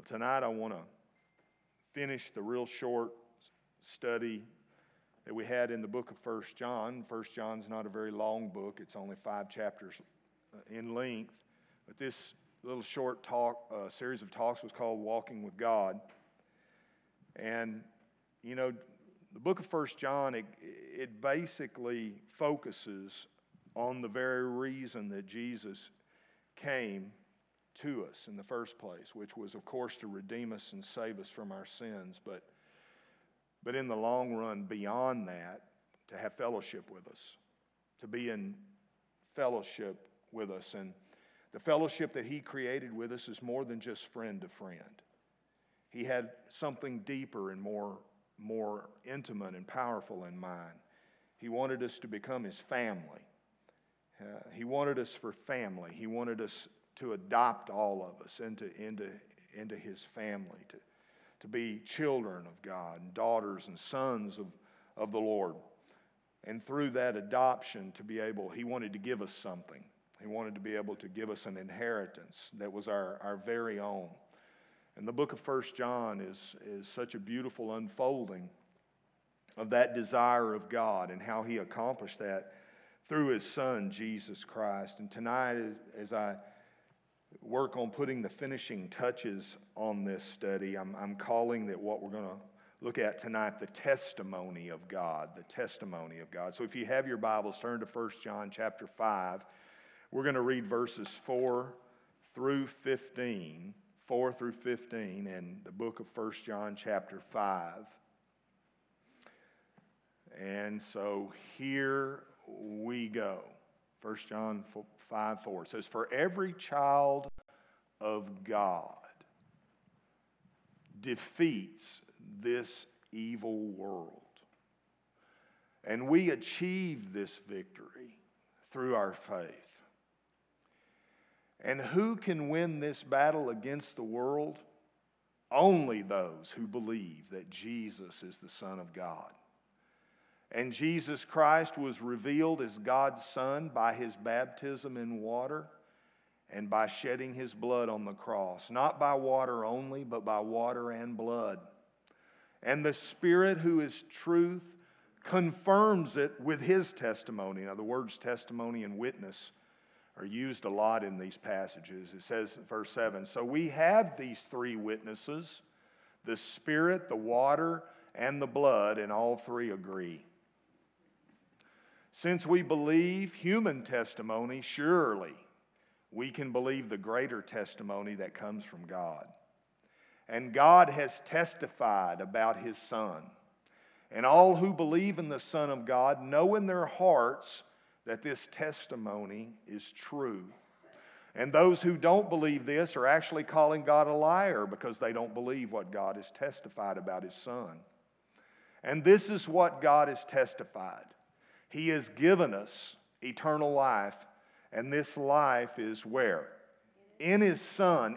Tonight I want to finish the real short study that we had in the book of 1 John. 1 John's not a very long book. It's only 5 chapters in length. But this little short series of talks was called Walking with God. And, you know, the book of 1 John, it basically focuses on the very reason that Jesus came to us in the first place, which was, of course, to redeem us and save us from our sins, but in the long run, beyond that, to have fellowship with us, to be in fellowship with us. And the fellowship that He created with us is more than just friend to friend. He had something deeper and more intimate and powerful in mind. He wanted us to become His family. He wanted us for family. He wanted us to adopt all of us into His family, to be children of God, and daughters and sons of the Lord. And through that adoption, He wanted to give us something. He wanted to be able to give us an inheritance that was our very own. And the book of 1 John is such a beautiful unfolding of that desire of God and how He accomplished that through His Son, Jesus Christ. And tonight, as I work on putting the finishing touches on this study, I'm calling that what we're going to look at tonight, the testimony of God, the testimony of God. So if you have your Bibles, turn to 1 John chapter 5. We're going to read verses 4 through 15 in the book of 1 John chapter 5. And so here we go. 1 John 5:4. It says, "For every child of God defeats this evil world. And we achieve this victory through our faith. And who can win this battle against the world? Only those who believe that Jesus is the Son of God. And Jesus Christ was revealed as God's Son by His baptism in water and by shedding His blood on the cross. Not by water only, but by water and blood. And the Spirit, who is truth, confirms it with His testimony." Now, the words testimony and witness are used a lot in these passages. It says in verse 7, "So we have these three witnesses, the Spirit, the water, and the blood, and all three agree. Since we believe human testimony, surely we can believe the greater testimony that comes from God. And God has testified about His Son. And all who believe in the Son of God know in their hearts that this testimony is true. And those who don't believe this are actually calling God a liar because they don't believe what God has testified about His Son. And this is what God has testified. He has given us eternal life, and this life is where? In His Son,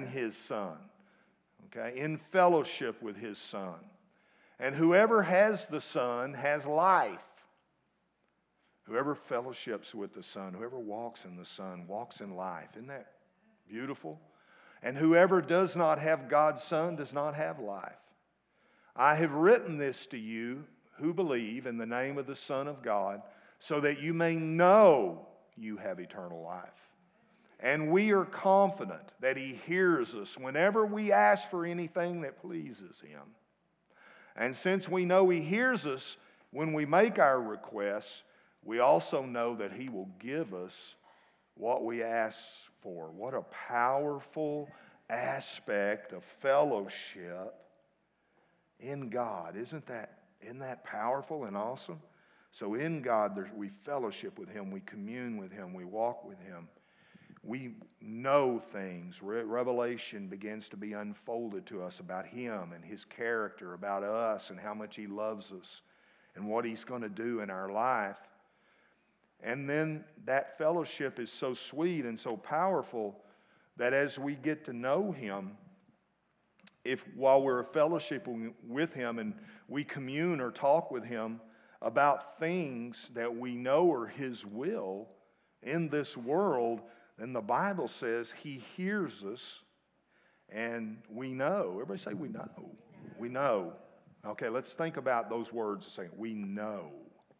okay, in fellowship with His Son. And whoever has the Son has life. Whoever fellowships with the Son, whoever walks in the Son, walks in life. Isn't that beautiful? And whoever does not have God's Son does not have life. I have written this to you who believe in the name of the Son of God, so that you may know you have eternal life. And we are confident that He hears us whenever we ask for anything that pleases Him. And since we know He hears us when we make our requests, we also know that He will give us what we ask for." What a powerful aspect of fellowship in God. Isn't that powerful and awesome? So in God, we fellowship with Him, we commune with Him, we walk with Him. We know things. Revelation begins to be unfolded to us about Him and His character, about us and how much He loves us and what He's going to do in our life. And then that fellowship is so sweet and so powerful that as we get to know Him, while we're fellowshipping with Him and we commune or talk with Him about things that we know are His will in this world, then the Bible says He hears us And we know. Everybody say we know. We know. Okay, let's think about those words a second. We know.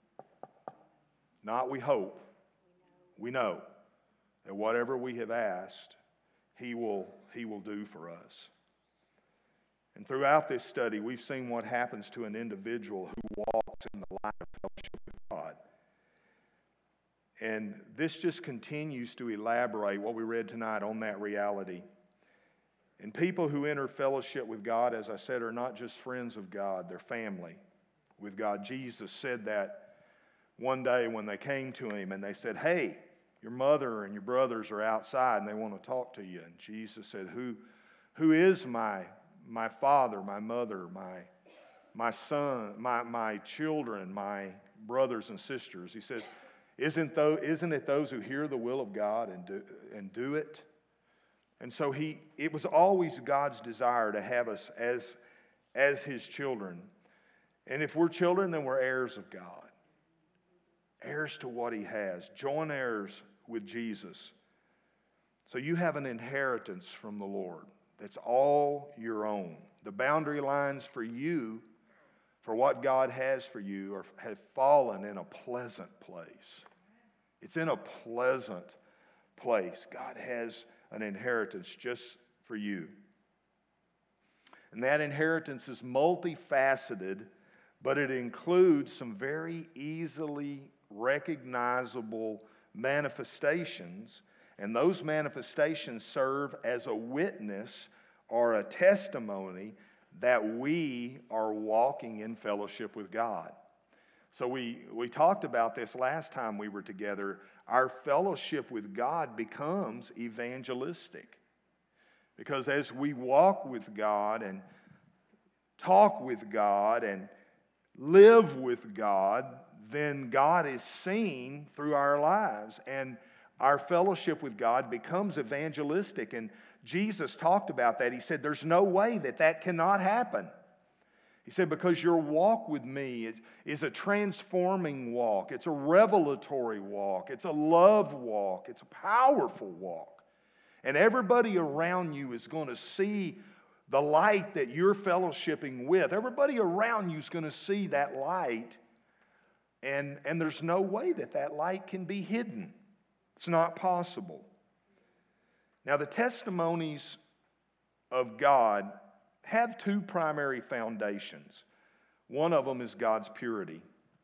Not we hope. We know that whatever we have asked, He will do for us. And throughout this study, we've seen what happens to an individual who walks in the light of fellowship with God. And this just continues to elaborate what we read tonight on that reality. And people who enter fellowship with God, as I said, are not just friends of God, they're family with God. Jesus said that one day when they came to Him and they said, "Hey, your mother and your brothers are outside and they want to talk to you." And Jesus said, Who is my father, my mother, my son, my children, my brothers and sisters? He says, Isn't it those who hear the will of God and do it? And so it was always God's desire to have us as His children. And if we're children, then we're heirs of God. Heirs to what He has. Joint heirs with Jesus. So you have an inheritance from the Lord that's all your own. The boundary lines for you, for what God has for you, have fallen in a pleasant place. It's in a pleasant place. God has an inheritance just for you. And that inheritance is multifaceted, but it includes some very easily recognizable manifestations, and those manifestations serve as a witness or a testimony that we are walking in fellowship with God. So we talked about this last time we were together. Our fellowship with God becomes evangelistic. Because as we walk with God and talk with God and live with God, then God is seen through our lives. And our fellowship with God becomes evangelistic. And Jesus talked about that. He said, there's no way that cannot happen. He said, because your walk with me is a transforming walk. It's a revelatory walk. It's a love walk. It's a powerful walk. And everybody around you is going to see the light that you're fellowshipping with. Everybody around you is going to see that light. And there's no way that light can be hidden. It's not possible. Now, the testimonies of God have two primary foundations. One of them is God's purity.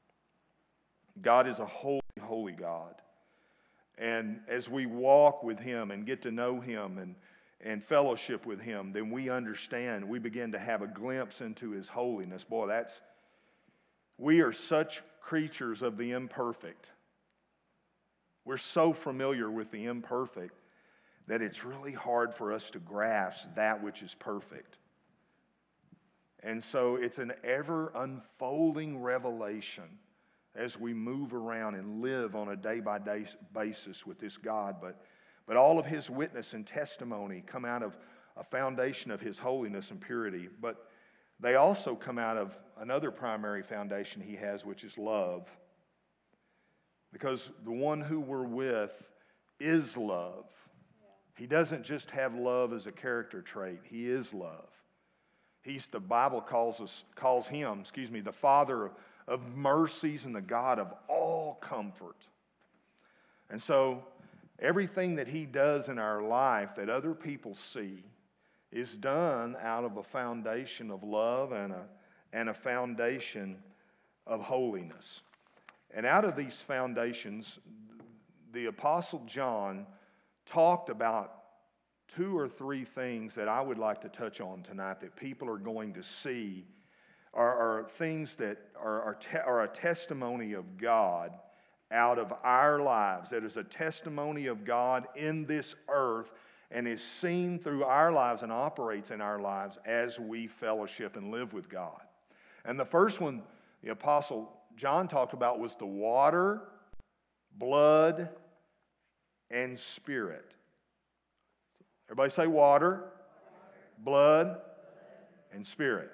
God is a holy, holy God. And as we walk with Him and get to know Him and fellowship with Him, then we understand, we begin to have a glimpse into His holiness. Boy, we are such creatures of the imperfect. We're so familiar with the imperfect that it's really hard for us to grasp that which is perfect. And so it's an ever unfolding revelation as we move around and live on a day-by-day basis with this God. But all of His witness and testimony come out of a foundation of His holiness and purity. But they also come out of another primary foundation He has, which is love. Because the one who we're with is love. He doesn't just have love as a character trait. He is love. The Bible calls Him, the Father of mercies and the God of all comfort. And so everything that He does in our life that other people see is done out of a foundation of love and a foundation of holiness. And out of these foundations, the Apostle John talked about two or three things that I would like to touch on tonight that people are going to see are things that are a testimony of God out of our lives, that is a testimony of God in this earth and is seen through our lives and operates in our lives as we fellowship and live with God. And the first one the Apostle John talked about was the water, blood, and spirit. Everybody say water, blood, and spirit.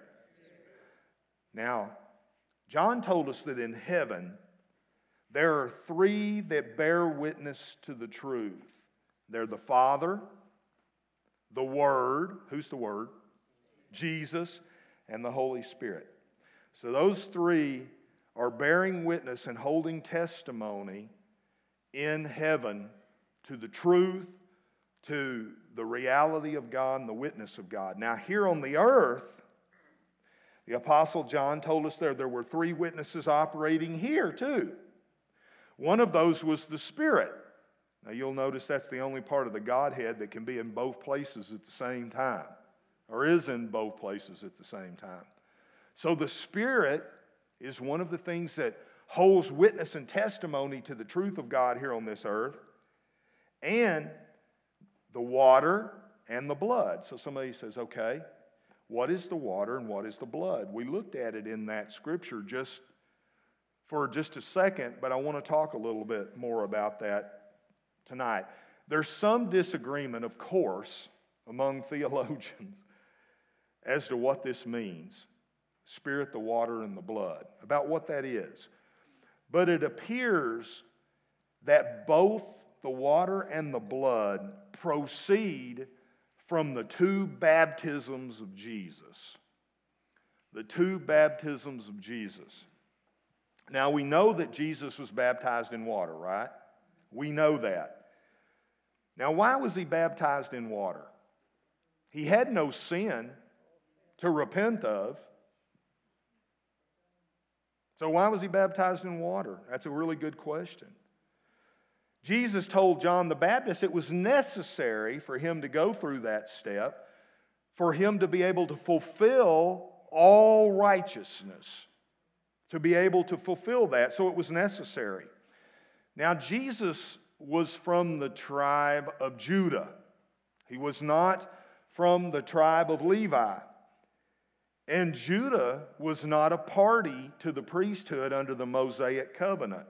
Now, John told us that in heaven, there are three that bear witness to the truth. They're the Father, the Word. Who's the Word? Jesus and the Holy Spirit. So those three are bearing witness and holding testimony in heaven to the truth, to the reality of God and the witness of God. Now here on the earth, the Apostle John told us there were three witnesses operating here too. One of those was the Spirit. Now you'll notice that's the only part of the Godhead that can be in both places at the same time, or is in both places at the same time. So the Spirit is one of the things that holds witness and testimony to the truth of God here on this earth, and the water and the blood. So somebody says, okay, what is the water and what is the blood? We looked at it in that scripture for just a second, but I want to talk a little bit more about that tonight. There's some disagreement, of course, among theologians as to what this means. Spirit, the water, and the blood, about what that is. But it appears that both the water and the blood proceed from the two baptisms of Jesus. The two baptisms of Jesus. Now we know that Jesus was baptized in water, right? We know that. Now why was he baptized in water? He had no sin to repent of. So why was he baptized in water? That's a really good question. Jesus told John the Baptist it was necessary for him to go through that step, for him to be able to fulfill all righteousness, to be able to fulfill that. So it was necessary. Now Jesus was from the tribe of Judah. He was not from the tribe of Levi. And Judah was not a party to the priesthood under the Mosaic covenant.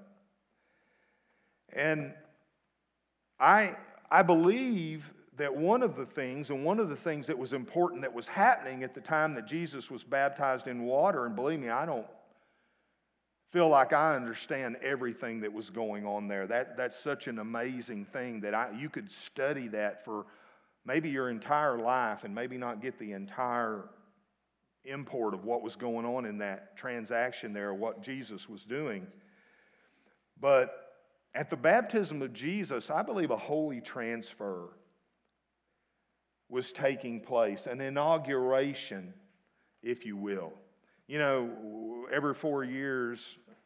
And I believe that one of the things that was important that was happening at the time that Jesus was baptized in water, and believe me, I don't feel like I understand everything that was going on there. That's such an amazing thing that you could study that for maybe your entire life and maybe not get the entire import of what was going on in that transaction there, what Jesus was doing. But at the baptism of Jesus, I believe a holy transfer was taking place, an inauguration, if you will. You know, every 4 years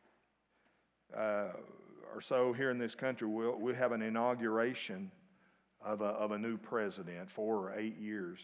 or so here in this country, we'll have an inauguration of a new president, 4 or 8 years.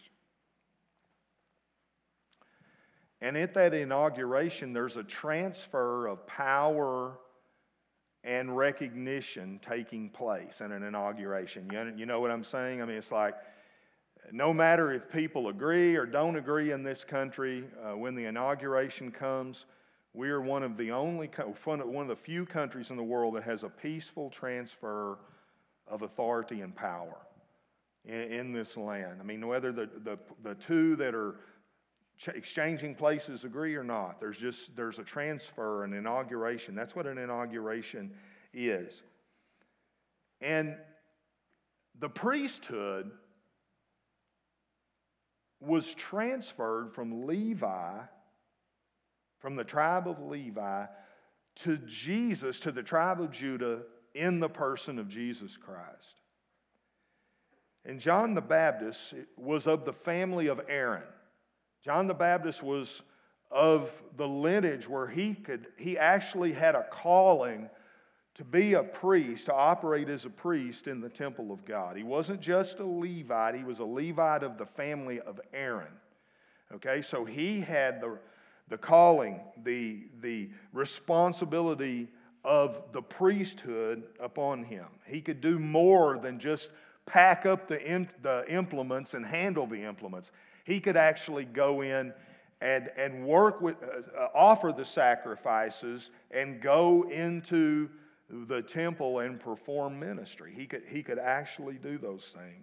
And at that inauguration, there's a transfer of power and recognition taking place in an inauguration. You know what I'm saying? I mean, it's like, no matter if people agree or don't agree in this country, when the inauguration comes, we are one of the few countries in the world that has a peaceful transfer of authority and power in this land. I mean, whether the two that are exchanging places agree or not, there's a transfer, an inauguration. That's what an inauguration is. And the priesthood was transferred from Levi, from the tribe of Levi, to Jesus, to the tribe of Judah, in the person of Jesus Christ. And John the Baptist was of the family of Aaron. John the Baptist was of the lineage where he actually had a calling to be a priest, to operate as a priest in the temple of God. He wasn't just a Levite, he was a Levite of the family of Aaron. Okay, so he had the calling, the responsibility of the priesthood upon him. He could do more than just pack up the implements and handle the implements. He could actually go in and work with, offer the sacrifices and go into the temple and perform ministry. He could actually do those things.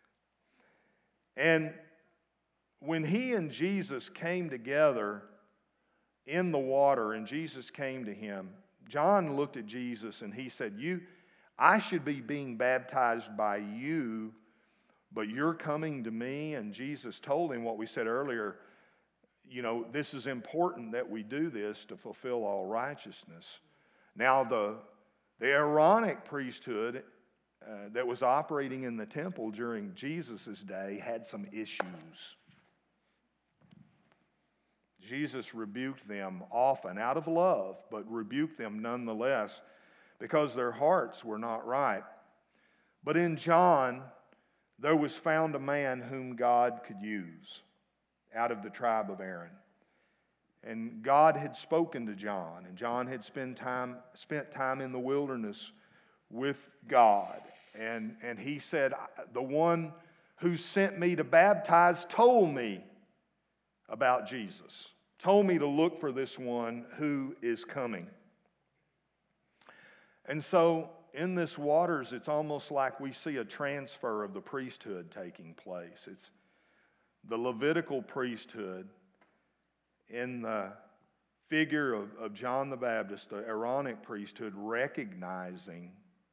And when he and Jesus came together in the water and Jesus came to him, John looked at Jesus and he said, I should be being baptized by you, but you're coming to me. And Jesus told him what we said earlier, this is important that we do this to fulfill all righteousness. Now, the Aaronic priesthood that was operating in the temple during Jesus' day had some issues. Jesus rebuked them often out of love, but rebuked them nonetheless because their hearts were not right. But in John, there was found a man whom God could use out of the tribe of Aaron. And God had spoken to John, and John had spent time in the wilderness with God. And he said, the one who sent me to baptize told me about Jesus, told me to look for this one who is coming. And so in this waters, it's almost like we see a transfer of the priesthood taking place. It's the Levitical priesthood in the figure of John the Baptist, the Aaronic priesthood, recognizing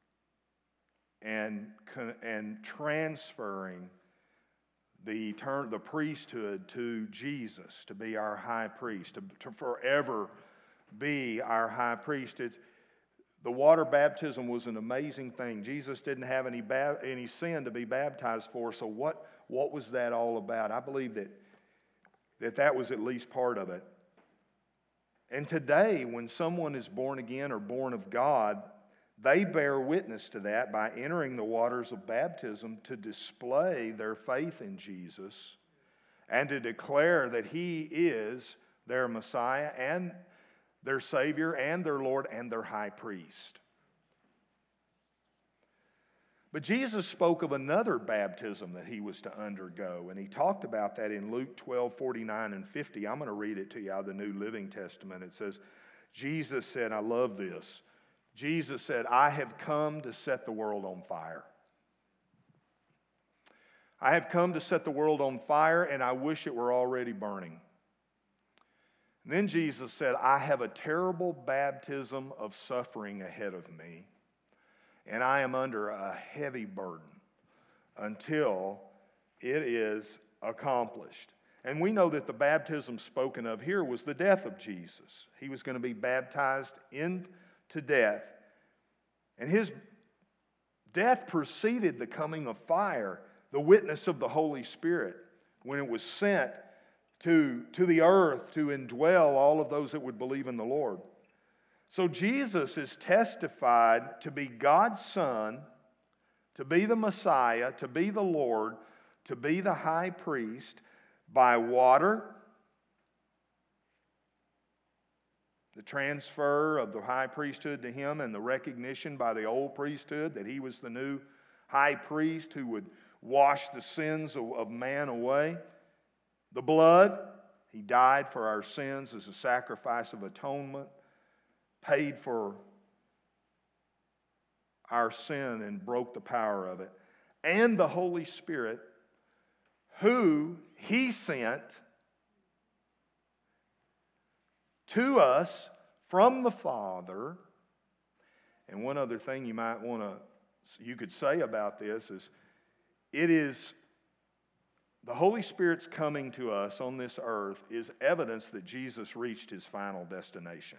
and transferring the priesthood to Jesus to be our high priest, to forever be our high priest. The water baptism was an amazing thing. Jesus didn't have any sin to be baptized for, so what was that all about? I believe that was at least part of it. And today, when someone is born again or born of God, they bear witness to that by entering the waters of baptism to display their faith in Jesus and to declare that He is their Messiah and their Savior and their Lord and their High Priest. But Jesus spoke of another baptism that He was to undergo, and He talked about that in Luke 12:49 and 50. I'm going to read it to you out of the New Living Testament. It says, Jesus said, I love this. Jesus said, I have come to set the world on fire. I have come to set the world on fire, and I wish it were already burning. And then Jesus said, I have a terrible baptism of suffering ahead of me, and I am under a heavy burden until it is accomplished. And we know that the baptism spoken of here was the death of Jesus. He was going to be baptized into death. And His death preceded the coming of fire, the witness of the Holy Spirit, when it was sent to the earth to indwell all of those that would believe in the Lord. So Jesus is testified to be God's Son, to be the Messiah, to be the Lord, to be the high priest by water, the transfer of the high priesthood to Him, and the recognition by the old priesthood that He was the new high priest who would wash the sins of man away. The blood, He died for our sins as a sacrifice of atonement, paid for our sin and broke the power of it. And the Holy Spirit, who He sent to us from the Father. And one other thing you could say about this is, it is the Holy Spirit's coming to us on this earth is evidence that Jesus reached His final destination.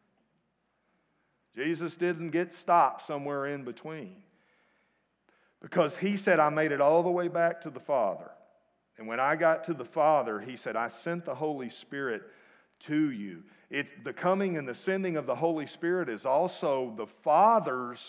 Jesus didn't get stopped somewhere in between, because He said, I made it all the way back to the Father. And when I got to the Father, He said, I sent the Holy Spirit to you. The coming and the sending of the Holy Spirit is also the Father's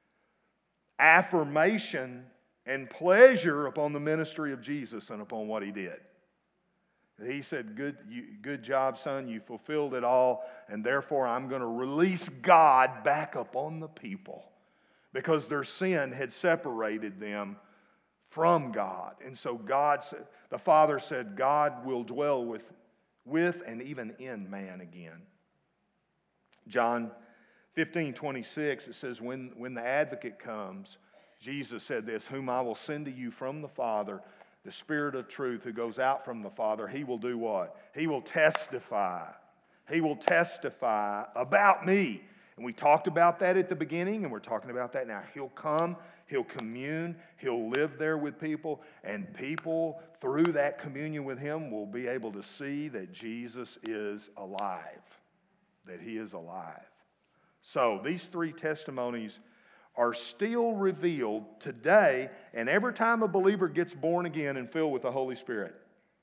affirmation and pleasure upon the ministry of Jesus and upon what He did. He said, good job, son, you fulfilled it all, and therefore I'm going to release God back upon the people, because their sin had separated them from God. And so the Father said, God will dwell with and even in man again. John 15:26, it says, when the advocate comes, Jesus said this, whom I will send to you from the Father, the Spirit of truth who goes out from the Father, He will do what? He will testify. He will testify about me. And we talked about that at the beginning, and we're talking about that now. He'll come, He'll commune. He'll live there with people. And people, through that communion with Him, will be able to see that Jesus is alive. That He is alive. So these three testimonies are still revealed today, and every time a believer gets born again and filled with the Holy Spirit,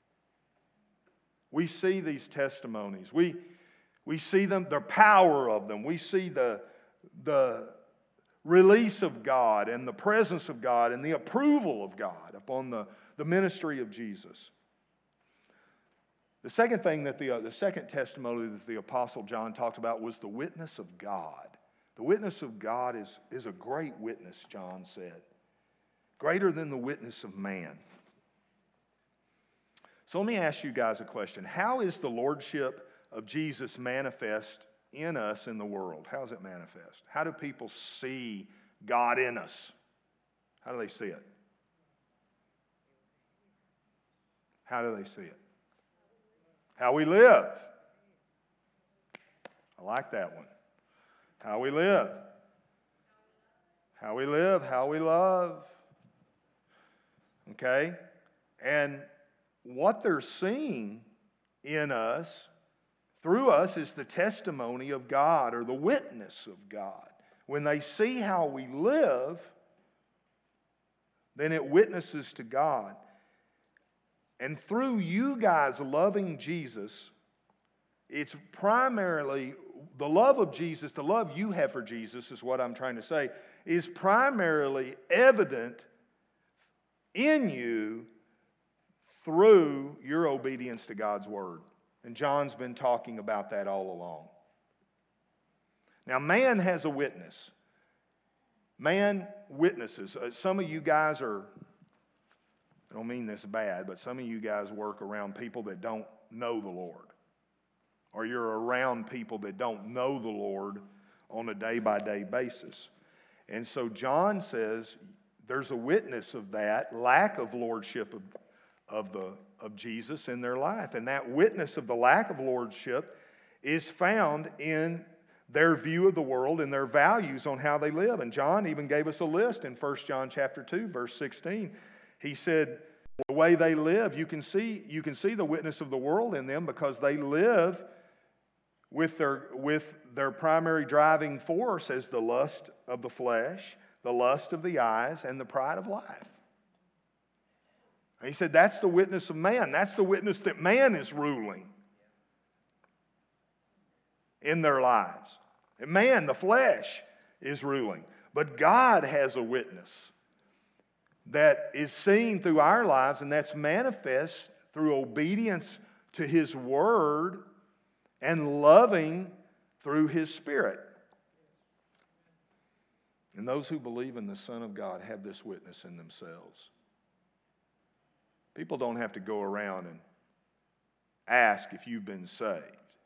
we see these testimonies. We see them, the power of them. We see the release of God and the presence of God and the approval of God upon the ministry of Jesus. The second thing the second testimony that the Apostle John talked about was the witness of God. The witness of God is a great witness, John said. Greater than the witness of man. So let me ask you guys a question. How is the lordship of Jesus manifest in us in the world? How does it manifest? How do people see God in us? How do they see it? How do they see it? How we live. I like that one. How we live. How we live, how we love. Okay? And what they're seeing in us, through us, is the testimony of God or the witness of God. When they see how we live, then it witnesses to God. And through you guys loving Jesus, it's primarily the love of Jesus, the love you have for Jesus is what I'm trying to say, is primarily evident in you through your obedience to God's Word. And John's been talking about that all along. Now, man has a witness. Man witnesses. Some of you guys are, I don't mean this bad, but some of you guys work around people that don't know the Lord. Or you're around people that don't know the Lord on a day-by-day basis. And so John says there's a witness of that lack of lordship of Jesus in their life. And that witness of the lack of lordship is found in their view of the world and their values on how they live. And John even gave us a list in 1 John chapter 2, verse 16. He said, the way they live, you can see the witness of the world in them because they live with their primary driving force as the lust of the flesh, the lust of the eyes, and the pride of life. And he said that's the witness of man. That's the witness that man is ruling in their lives. And man, the flesh, is ruling. But God has a witness that is seen through our lives, and that's manifest through obedience to His Word and loving through His Spirit. And those who believe in the Son of God have this witness in themselves. People don't have to go around and ask if you've been saved.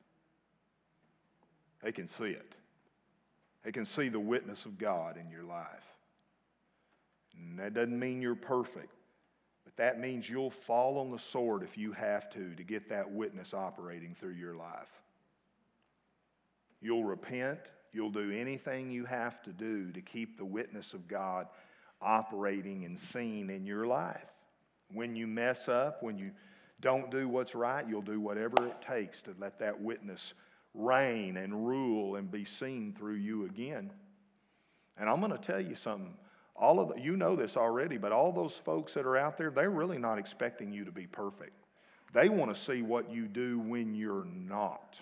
They can see it. They can see the witness of God in your life. And that doesn't mean you're perfect, but that means you'll fall on the sword if you have to get that witness operating through your life. You'll repent. You'll do anything you have to do to keep the witness of God operating and seen in your life. When you mess up, when you don't do what's right, you'll do whatever it takes to let that witness reign and rule and be seen through you again. And I'm going to tell you something. You know this already, but all those folks that are out there, they're really not expecting you to be perfect. They want to see what you do when you're not.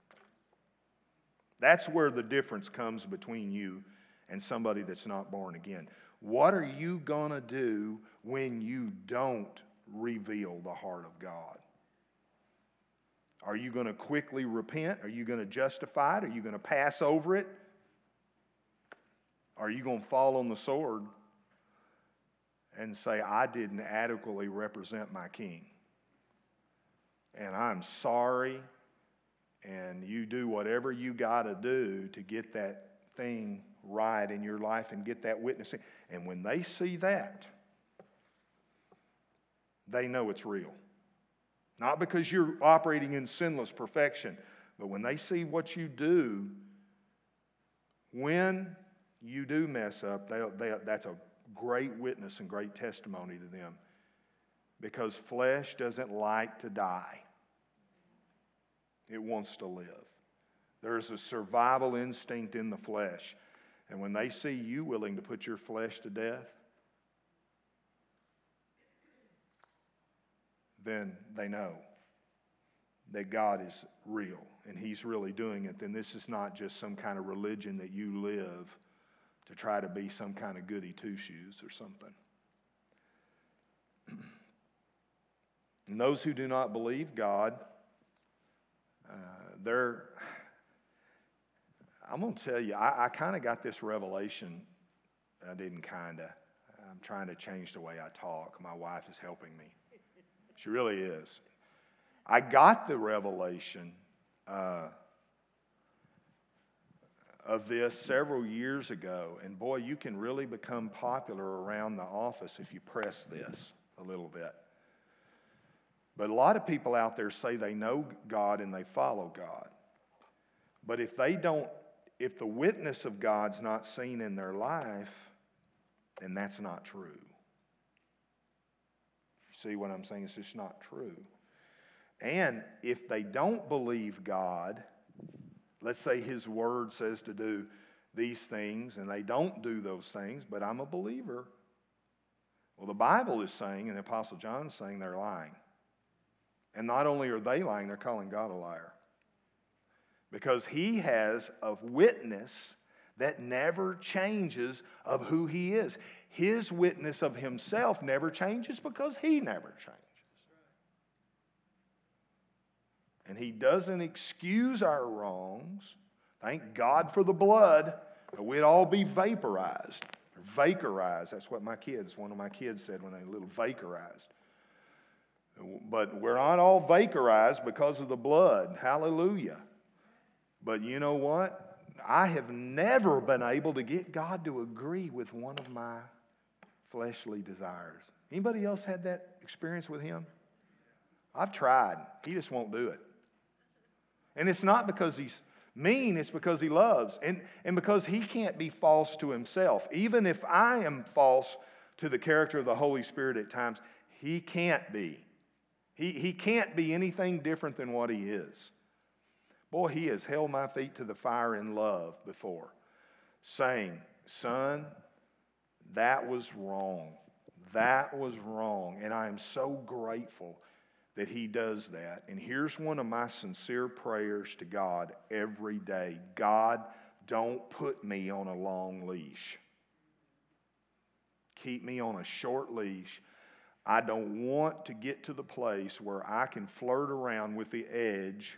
That's where the difference comes between you and somebody that's not born again. What are you going to do when you don't reveal the heart of God? Are you going to quickly repent? Are you going to justify it? Are you going to pass over it? Are you going to fall on the sword and say, I didn't adequately represent my King, and I'm sorry, and you do whatever you got to do to get that thing right in your life and get that witnessing. And when they see that, they know it's real. Not because you're operating in sinless perfection, but when they see what you do, when you do mess up, great witness and great testimony to them. Because flesh doesn't like to die. It wants to live. There's a survival instinct in the flesh. And when they see you willing to put your flesh to death, then they know that God is real and He's really doing it. Then this is not just some kind of religion that you live to try to be some kind of goody two-shoes or something. And those who do not believe God, I'm going to tell you, I kind of got this revelation. I didn't kind of. I'm trying to change the way I talk. My wife is helping me. She really is. I got the revelation of this several years ago. And boy, you can really become popular around the office if you press this a little bit. But a lot of people out there say they know God and they follow God. But if the witness of God's not seen in their life, then that's not true. See what I'm saying? It's just not true. And if they don't believe God, let's say His Word says to do these things and they don't do those things, but I'm a believer. Well, the Bible is saying, and the Apostle John is saying, they're lying. And not only are they lying, they're calling God a liar. Because He has a witness that never changes of who He is. His witness of Himself never changes because He never changes. And He doesn't excuse our wrongs. Thank God for the blood. We'd all be vaporized. Vaporized. That's what one of my kids said when they were little, vaporized. But we're not all vaporized because of the blood. Hallelujah. But you know what? I have never been able to get God to agree with one of my fleshly desires. Anybody else had that experience with Him? I've tried. He just won't do it. And it's not because He's mean, it's because He loves. And because He can't be false to Himself. Even if I am false to the character of the Holy Spirit at times, He can't be. He can't be anything different than what He is. Boy, He has held my feet to the fire in love before, saying, son, that was wrong. That was wrong. And I am so grateful that He does that. And here's one of my sincere prayers to God every day. God, don't put me on a long leash. Keep me on a short leash. I don't want to get to the place where I can flirt around with the edge.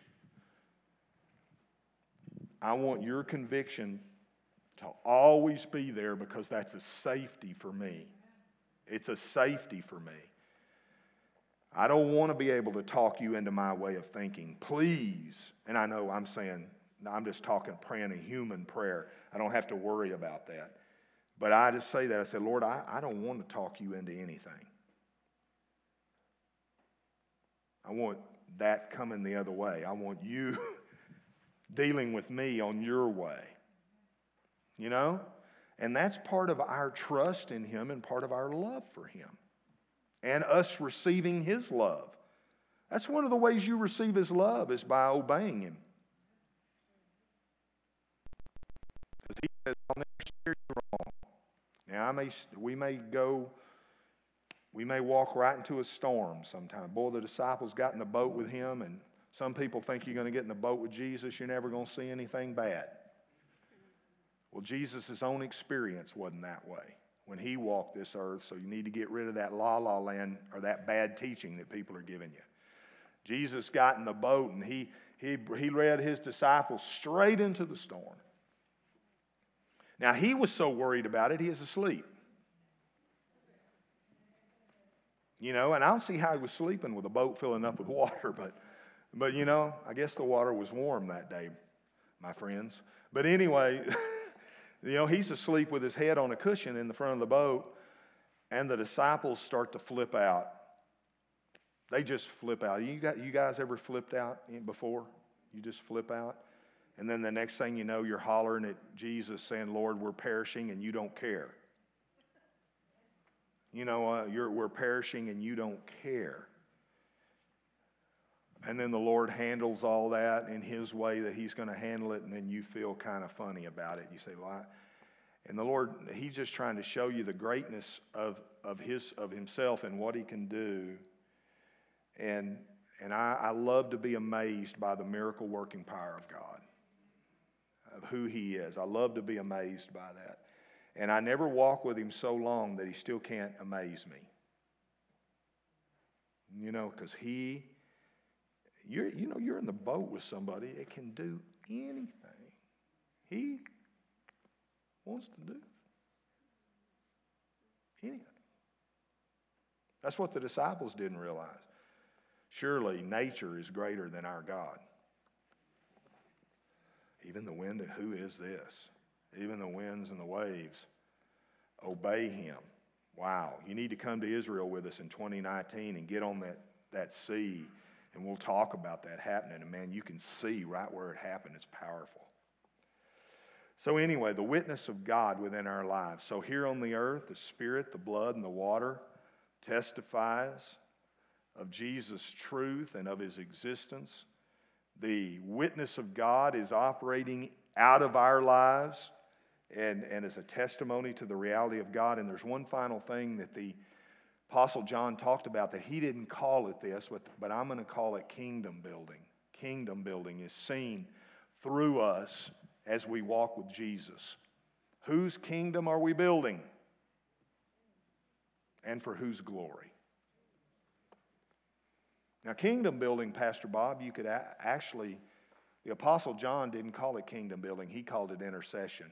I want Your conviction to always be there because that's a safety for me. It's a safety for me. I don't want to be able to talk you into my way of thinking. Please. And I know I'm just praying a human prayer. I don't have to worry about that. But I just say that. I say, Lord, I don't want to talk you into anything. I want that coming the other way. I want You dealing with me on Your way. You know? And that's part of our trust in Him and part of our love for Him. And us receiving His love. That's one of the ways you receive His love is by obeying Him. Because He says, I'll never steer you wrong. Now, we may walk right into a storm sometime. Boy, the disciples got in the boat with Him, and some people think you're going to get in the boat with Jesus, you're never going to see anything bad. Well, Jesus' own experience wasn't that way when He walked this earth, so you need to get rid of that la-la land or that bad teaching that people are giving you. Jesus got in the boat, and he led His disciples straight into the storm. Now, He was so worried about it, He is asleep. You know, and I don't see how He was sleeping with a boat filling up with water, but you know, I guess the water was warm that day, my friends. But anyway, you know, He's asleep with His head on a cushion in the front of the boat, and the disciples start to flip out. They just flip out. You guys ever flipped out before? You just flip out? And then the next thing you know, you're hollering at Jesus saying, Lord, we're perishing, and you don't care. we're perishing and you don't care. And then the Lord handles all that in His way that He's going to handle it, and then you feel kind of funny about it. You say, and the Lord, He's just trying to show you the greatness of Himself and what He can do. And I love to be amazed by the miracle working power of God, of who He is. I love to be amazed by that. And I never walk with Him so long that He still can't amaze me. Because you're in the boat with somebody that can do anything He wants to do. Anything. That's what the disciples didn't realize. Surely nature is greater than our God. Even the wind, and who is this? Even the winds and the waves obey Him. Wow. You need to come to Israel with us in 2019 and get on that sea, and we'll talk about that happening. And man, you can see right where it happened. It's powerful. So anyway, the witness of God within our lives. So here on the earth, the Spirit, the blood, and the water testifies of Jesus' truth and of His existence. The witness of God is operating out of our lives and as a testimony to the reality of God. And there's one final thing that the Apostle John talked about that he didn't call it this, but I'm going to call it kingdom building. Kingdom building is seen through us as we walk with Jesus. Whose kingdom are we building? And for whose glory? Now, kingdom building, Pastor Bob, you could actually, the Apostle John didn't call it kingdom building. He called it intercession.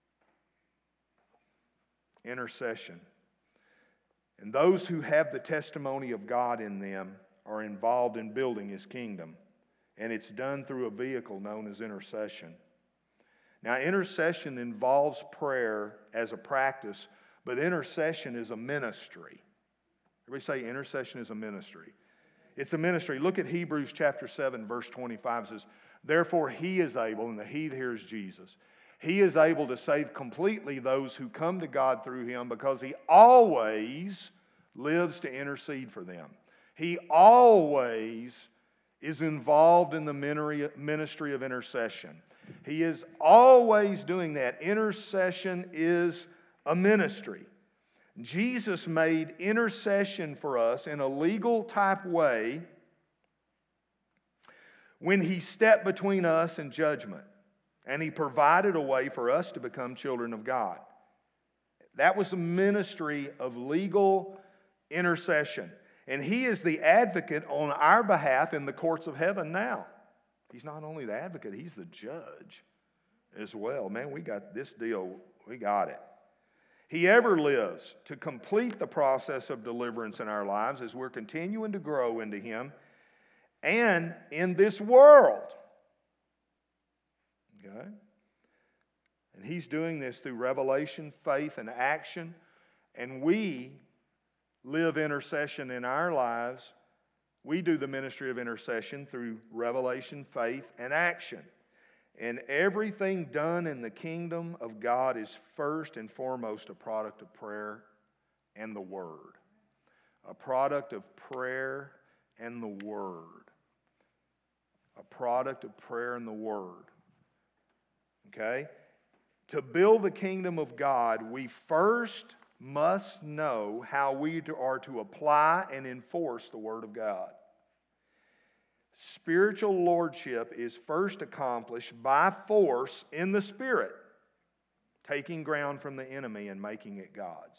Intercession. And those who have the testimony of God in them are involved in building His kingdom. And it's done through a vehicle known as intercession. Now, intercession involves prayer as a practice, but intercession is a ministry. Everybody say intercession is a ministry. It's a ministry. Look at Hebrews chapter 7, verse 25. It says, therefore He is able, and the He here is Jesus. He is able to save completely those who come to God through Him, because He always lives to intercede for them. He always is involved in the ministry of intercession. He is always doing that. Intercession is a ministry. Jesus made intercession for us in a legal type way when He stepped between us and judgment. And He provided a way for us to become children of God. That was a ministry of legal intercession. And He is the advocate on our behalf in the courts of heaven now. He's not only the advocate, He's the judge as well. Man, we got this deal. We got it. He ever lives to complete the process of deliverance in our lives as we're continuing to grow into Him and in this world. Okay? And He's doing this through revelation, faith, and action. And we live intercession in our lives. We do the ministry of intercession through revelation, faith, and action. And everything done in the kingdom of God is first and foremost a product of prayer and the Word. A product of prayer and the Word. A product of prayer and the Word. Okay? To build the kingdom of God, we first must know how we are to apply and enforce the Word of God. Spiritual lordship is first accomplished by force in the Spirit, taking ground from the enemy and making it God's.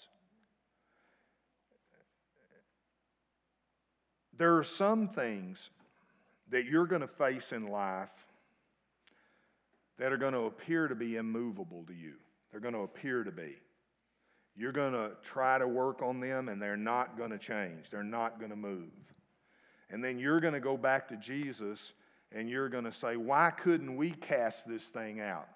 There are some things that you're going to face in life that are going to appear to be immovable to you. They're going to appear to be. You're going to try to work on them and they're not going to change. They're not going to move. And then you're going to go back to Jesus and you're going to say, why couldn't we cast this thing out?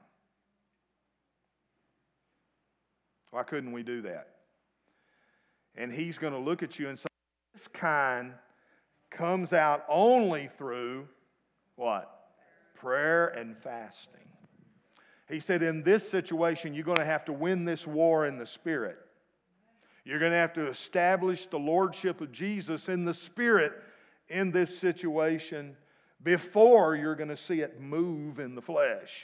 Why couldn't we do that? And He's going to look at you and say, this kind comes out only through what? Prayer and fasting. He said, in this situation, you're going to have to win this war in the Spirit. You're going to have to establish the lordship of Jesus in the Spirit in this situation before you're going to see it move in the flesh.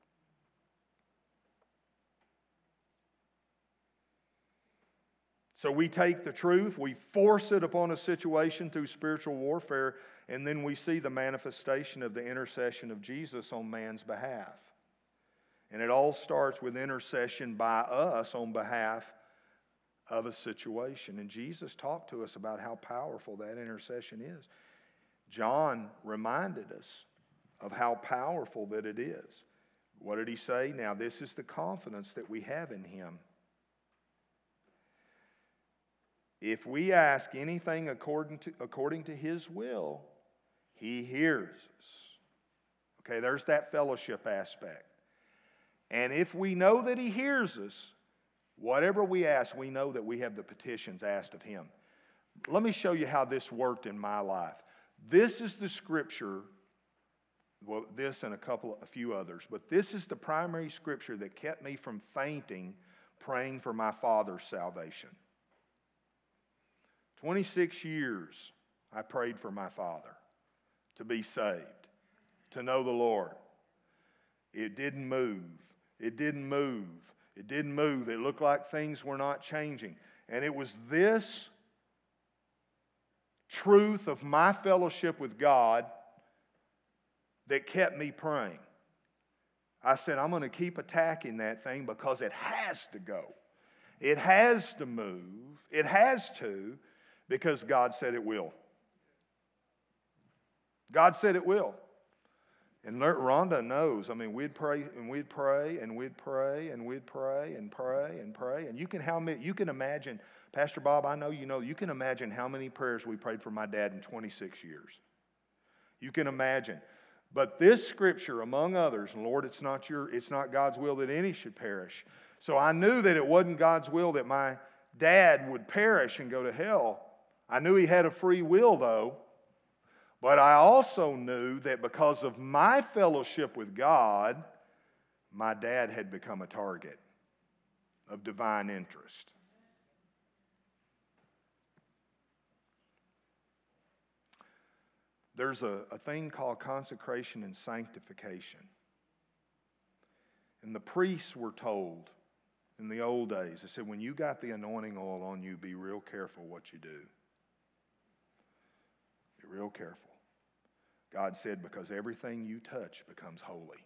So we take the truth, we force it upon a situation through spiritual warfare, and then we see the manifestation of the intercession of Jesus on man's behalf. And it all starts with intercession by us on behalf of a situation. And Jesus talked to us about how powerful that intercession is. John reminded us of how powerful that it is. What did he say? Now, this is the confidence that we have in Him. If we ask anything according to His will, He hears us. Okay, there's that fellowship aspect. And if we know that He hears us, whatever we ask, we know that we have the petitions asked of Him. Let me show you how this worked in my life. This is the scripture, well, this and a few others, but this is the primary scripture that kept me from fainting praying for my father's salvation. 26 years I prayed for my father to be saved, to know the Lord. It didn't move. It didn't move. It didn't move. It looked like things were not changing. And it was this truth of my fellowship with God that kept me praying. I said, I'm going to keep attacking that thing because it has to go. It has to move. It has to, because God said it will. God said it will. And Rhonda knows. I mean, we'd pray and we'd pray and we'd pray and we'd pray and pray and pray. And you can imagine, Pastor Bob, I know you can imagine how many prayers we prayed for my dad in 26 years. You can imagine. But this scripture, among others, and Lord, it's not God's will that any should perish. So I knew that it wasn't God's will that my dad would perish and go to hell. I knew he had a free will, though. But I also knew that because of my fellowship with God, my dad had become a target of divine interest. There's a thing called consecration and sanctification. And the priests were told in the old days, they said, when you got the anointing oil on you, be real careful what you do. Be real careful. God said, because everything you touch becomes holy.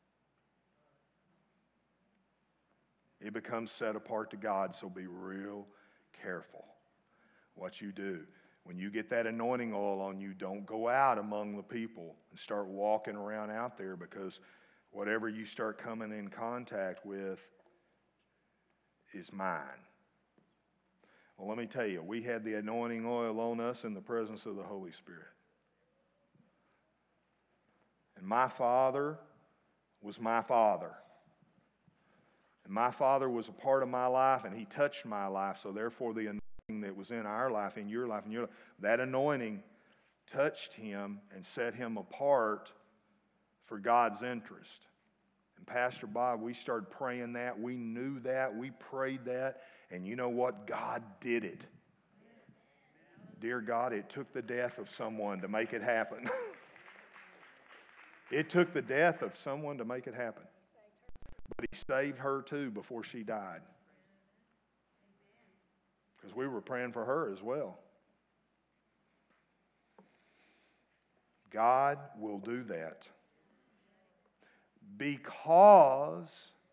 It becomes set apart to God, so be real careful what you do. When you get that anointing oil on you, don't go out among the people and start walking around out there, because whatever you start coming in contact with is mine. Well, let me tell you, we had the anointing oil on us in the presence of the Holy Spirit. And my father was my father. And my father was a part of my life, and he touched my life. So therefore, the anointing that was in our life, in your life, that anointing touched him and set him apart for God's interest. And Pastor Bob, we started praying that. We knew that. We prayed that. And you know what? God did it. Dear God, it took the death of someone to make it happen. It took the death of someone to make it happen. But he saved her too before she died. Because we were praying for her as well. God will do that. Because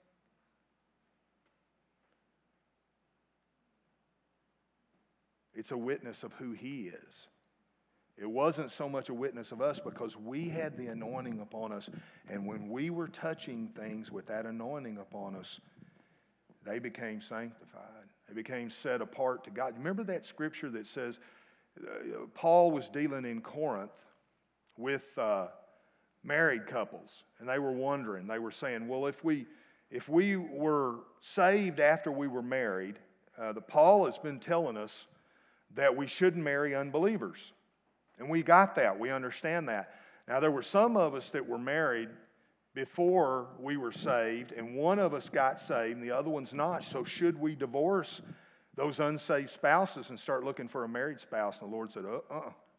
it's a witness of who He is. It wasn't so much a witness of us, because we had the anointing upon us. And when we were touching things with that anointing upon us, they became sanctified. They became set apart to God. Remember that scripture that says, Paul was dealing in Corinth with married couples. And they were wondering, they were saying, well, if we were saved after we were married, Paul has been telling us that we shouldn't marry unbelievers. And we got that. We understand that. Now, there were some of us that were married before we were saved, and one of us got saved and the other one's not. So should we divorce those unsaved spouses and start looking for a married spouse. And the Lord said, No.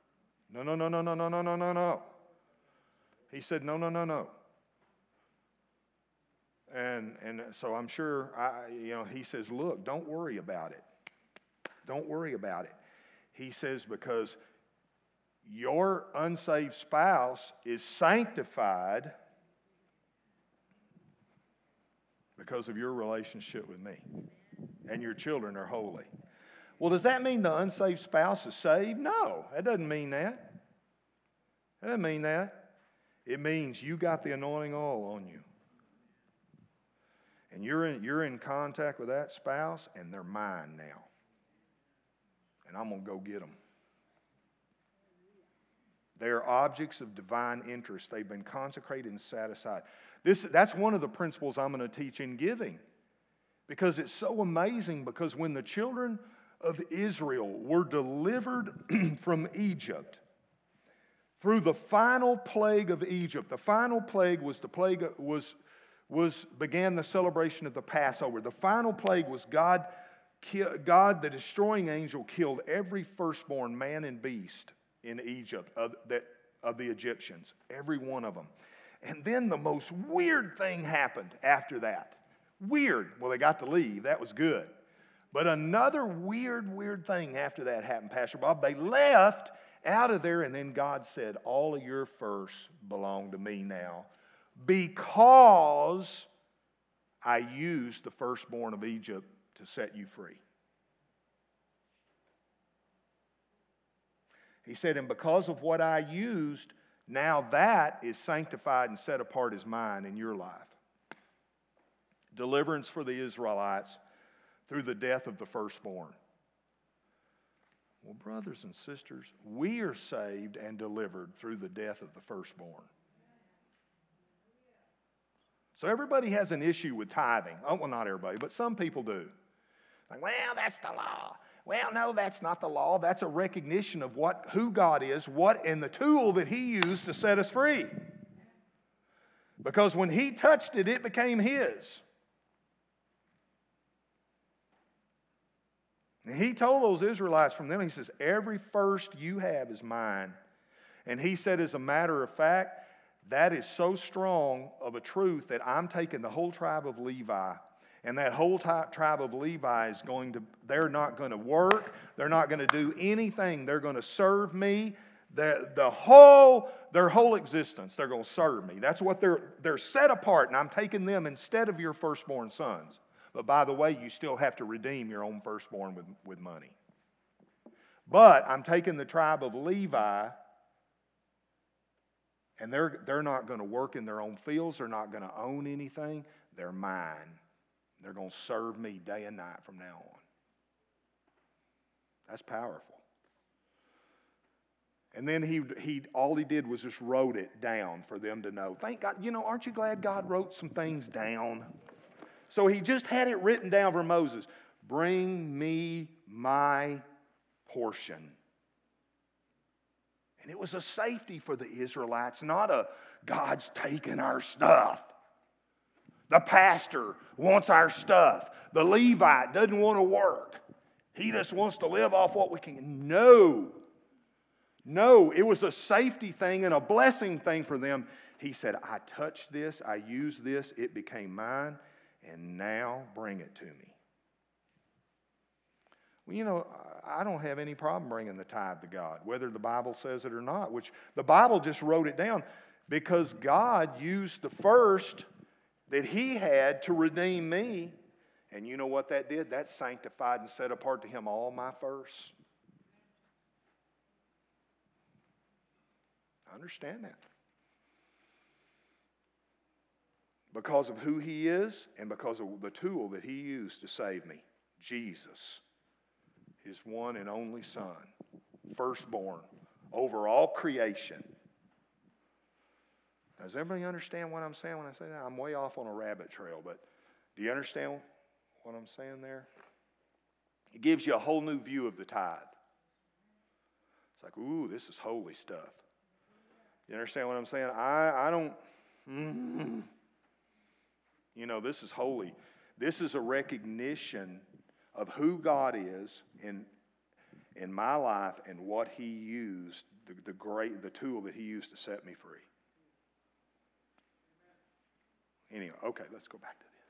He said, no. And so I'm sure, he says, look, don't worry about it. Don't worry about it. He says, because your unsaved spouse is sanctified because of your relationship with me. And your children are holy. Well, does that mean the unsaved spouse is saved? No, that doesn't mean that. That doesn't mean that. It means you got the anointing oil on you. And you're in contact with that spouse, and they're mine now. And I'm going to go get them. They're objects of divine interest. They've been consecrated and set aside. That's one of the principles I'm going to teach in giving. Because it's so amazing, because when the children of Israel were delivered from Egypt, through the final plague of Egypt, the final plague was began the celebration of the Passover. The final plague was God, the destroying angel, killed every firstborn man and beast in Egypt of the Egyptians, every one of them. And then the most weird thing happened after that. Weird. Well, they got to leave. That was good. But another weird thing after that happened, Pastor Bob. They left out of there, and then God said, all of your first belong to me now, because I used the firstborn of Egypt to set you free. He said, and because of what I used, now that is sanctified and set apart as mine in your life. Deliverance for the Israelites through the death of the firstborn. Well, brothers and sisters, we are saved and delivered through the death of the firstborn. So everybody has an issue with tithing. Oh, well, not everybody, but some people do. Like, well, that's the law. Well, no, that's not the law. That's a recognition of who God is, and the tool that He used to set us free. Because when He touched it, it became His. And He told those Israelites from them, He says, every first you have is mine. And He said, as a matter of fact, that is so strong of a truth that I'm taking the whole tribe of Levi. And that whole tribe of Levi they're not going to work. They're not going to do anything. They're going to serve me. Their whole existence, they're going to serve me. That's what they're set apart. And I'm taking them instead of your firstborn sons. But by the way, you still have to redeem your own firstborn with money. But I'm taking the tribe of Levi, and they're not going to work in their own fields. They're not going to own anything. They're mine. They're going to serve me day and night from now on. That's powerful. And then all he did was just wrote it down for them to know. Thank God. Aren't you glad God wrote some things down? So he just had it written down for Moses. Bring me my portion. And it was a safety for the Israelites, not a God's taking our stuff. The pastor wants our stuff. The Levite doesn't want to work. He just wants to live off what we can. No, it was a safety thing and a blessing thing for them. He said, I touched this, I used this, it became mine, and now bring it to me. Well, I don't have any problem bringing the tithe to God, whether the Bible says it or not, which the Bible just wrote it down because God used the first that He had to redeem me. And you know what that did? That sanctified and set apart to Him all my firsts. I understand that. Because of who He is and because of the tool that He used to save me. Jesus, His one and only Son, firstborn over all creation. Does everybody understand what I'm saying when I say that? I'm way off on a rabbit trail, but do you understand what I'm saying there? It gives you a whole new view of the tithe. It's like, ooh, this is holy stuff. You understand what I'm saying? I don't... this is holy. This is a recognition of who God is in my life and what He used, the tool that He used to set me free. Anyway, okay, let's go back to this.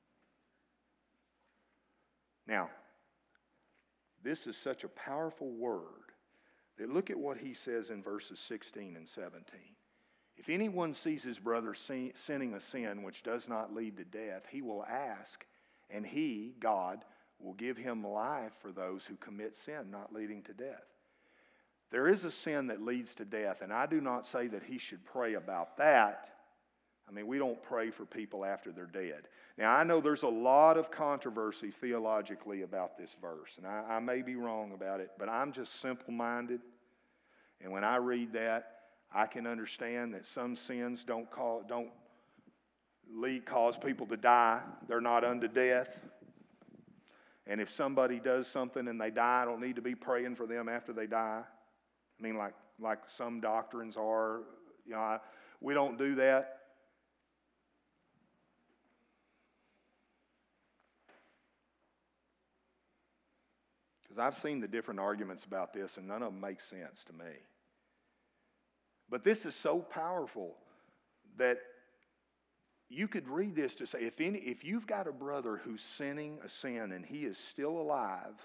Now, this is such a powerful word that look at what he says in verses 16 and 17. If anyone sees his brother sinning a sin which does not lead to death, he will ask, and He, God, will give him life for those who commit sin not leading to death. There is a sin that leads to death, and I do not say that he should pray about that. I mean, we don't pray for people after they're dead. Now, I know there's a lot of controversy theologically about this verse, and I may be wrong about it, but I'm just simple-minded. And when I read that, I can understand that some sins don't cause people to die. They're not unto death. And if somebody does something and they die, I don't need to be praying for them after they die. I mean, like some doctrines are. We don't do that. Because I've seen the different arguments about this, and none of them make sense to me. But this is so powerful that you could read this to say, if you've got a brother who's sinning a sin and he is still alive,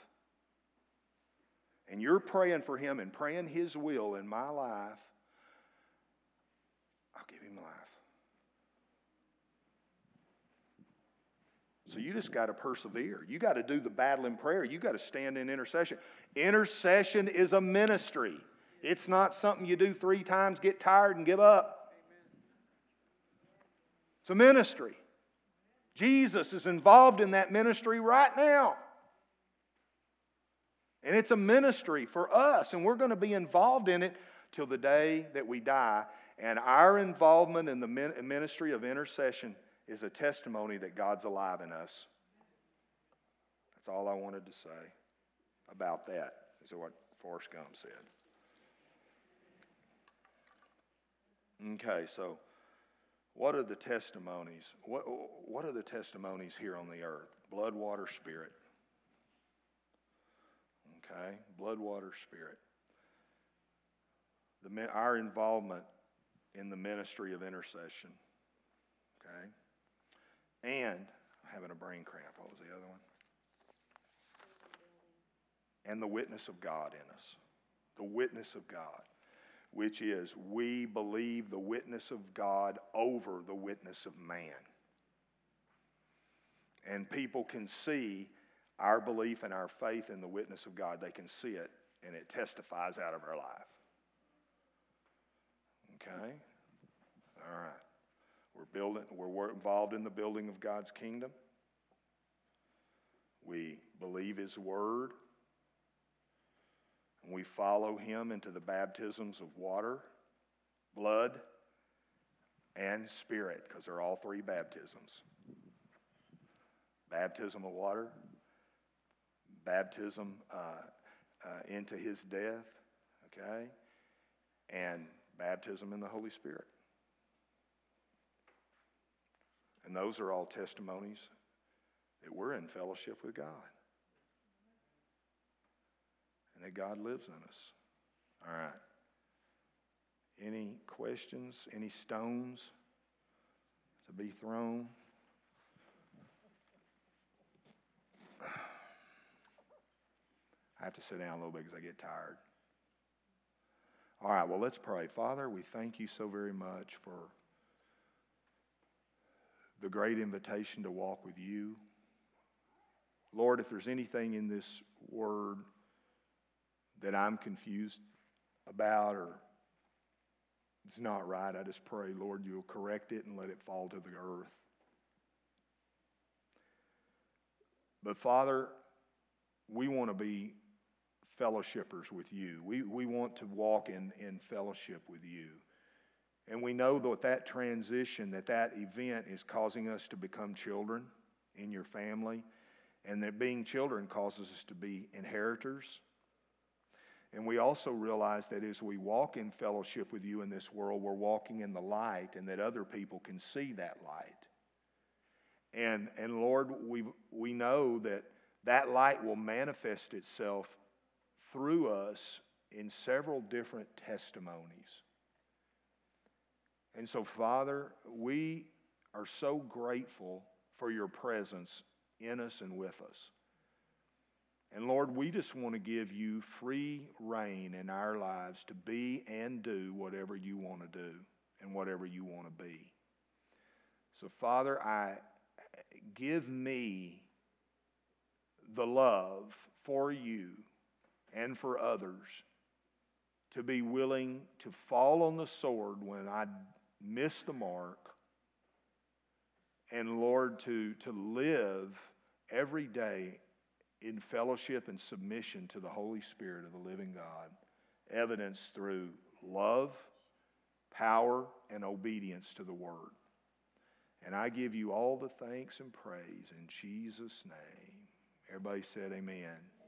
and you're praying for him and praying His will in my life, I'll give him life. So you just got to persevere. You got to do the battle in prayer. You got to stand in intercession. Intercession is a ministry. It's not something you do 3 times, get tired, and give up. It's a ministry. Jesus is involved in that ministry right now. And it's a ministry for us, and we're going to be involved in it till the day that we die. And our involvement in the ministry of intercession is a testimony that God's alive in us. That's all I wanted to say about that, is what Forrest Gump said. Okay, so what are the testimonies? What are the testimonies here on the earth? Blood, water, spirit. Okay, blood, water, spirit. Our involvement in the ministry of intercession. Okay. And I'm having a brain cramp. What was the other one? And the witness of God in us. The witness of God. Which is, we believe the witness of God over the witness of man. And people can see our belief and our faith in the witness of God. They can see it, and it testifies out of our life. Okay? All right. We're involved in the building of God's kingdom. We believe His Word. And we follow Him into the baptisms of water, blood, and spirit, because they're all 3 baptisms. Baptism of water, baptism into His death, okay, and baptism in the Holy Spirit. And those are all testimonies that we're in fellowship with God. And that God lives in us. All right. Any questions? Any stones to be thrown? I have to sit down a little bit because I get tired. All right, well, let's pray. Father, we thank You so very much for the great invitation to walk with You. Lord, if there's anything in this word that I'm confused about or it's not right, I just pray, Lord, You'll correct it and let it fall to the earth. But Father, we want to be fellowshippers with You. We want to walk in fellowship with You. And we know that transition, that event is causing us to become children in Your family, and that being children causes us to be inheritors. And we also realize that as we walk in fellowship with You in this world, we're walking in the light, and that other people can see that light. And Lord, we know that that light will manifest itself through us in several different testimonies. And so, Father, we are so grateful for your presence in us and with us. And Lord, we just want to give you free rein in our lives to be and do whatever you want to do and whatever you want to be. So, Father, give me the love for you and for others to be willing to fall on the sword when I miss the mark, and Lord, to live every day in fellowship and submission to the Holy Spirit of the living God, evidenced through love, power, and obedience to the Word. And I give you all the thanks and praise in Jesus' name. Everybody said amen.